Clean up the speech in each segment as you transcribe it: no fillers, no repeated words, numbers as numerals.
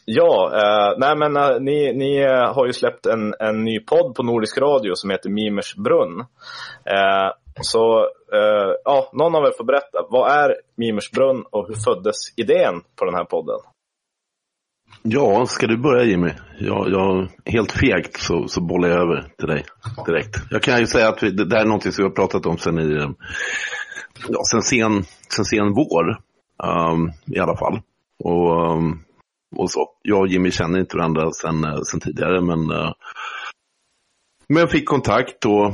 Ja, ni har ju släppt en ny podd på Nordisk Radio som heter Mimers brunn. Någon av er får berätta, vad är Mimers brunn och hur föddes idén på den här podden? Ja, ska du börja, Jimmy? Jag helt fegt så bollar jag över till dig direkt. Jag kan ju säga att det här är någonting som vi har pratat om sen sen vår i alla fall. Och så. Jag och Jimmy känner inte varandra sen tidigare, men jag fick kontakt och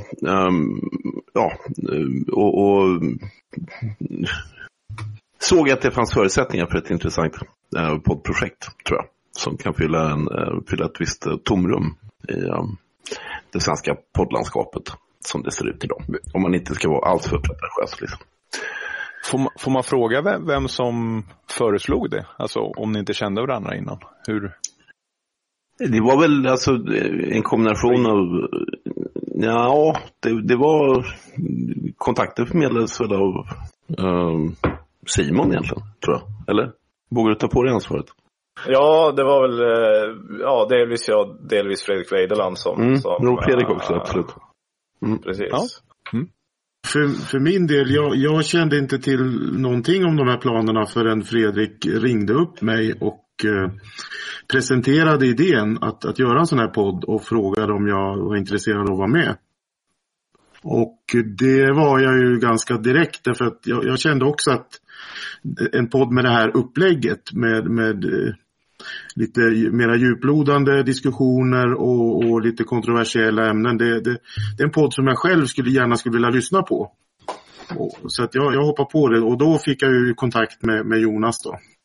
såg att det fanns förutsättningar för ett intressant poddprojekt, tror jag, som kan fylla ett visst tomrum i det svenska poddlandskapet som det ser ut idag. Om man inte ska vara allt för pretentiös liksom. Får man fråga vem som föreslog det? Alltså om ni inte kände varandra innan. Hur? Det var väl alltså en kombination av... Ja, det var kontakter förmedlades väl av Simon egentligen, tror jag. Eller? Vågar du ta på dig ansvaret? Ja, det var väl delvis jag, delvis Fredrik Weideland som Fredrik också, absolut. Precis. Ja. För min del, jag kände inte till någonting om de här planerna förrän Fredrik ringde upp mig och presenterade idén att göra en sån här podd och frågade om jag var intresserad av att vara med. Och det var jag ju ganska direkt, därför att jag kände också att en podd med det här upplägget med lite mera djuplodande diskussioner och lite kontroversiella ämnen, det är en podd som jag själv gärna skulle vilja lyssna på. Så att jag hoppar på det, och då fick jag ju kontakt med Jonas då.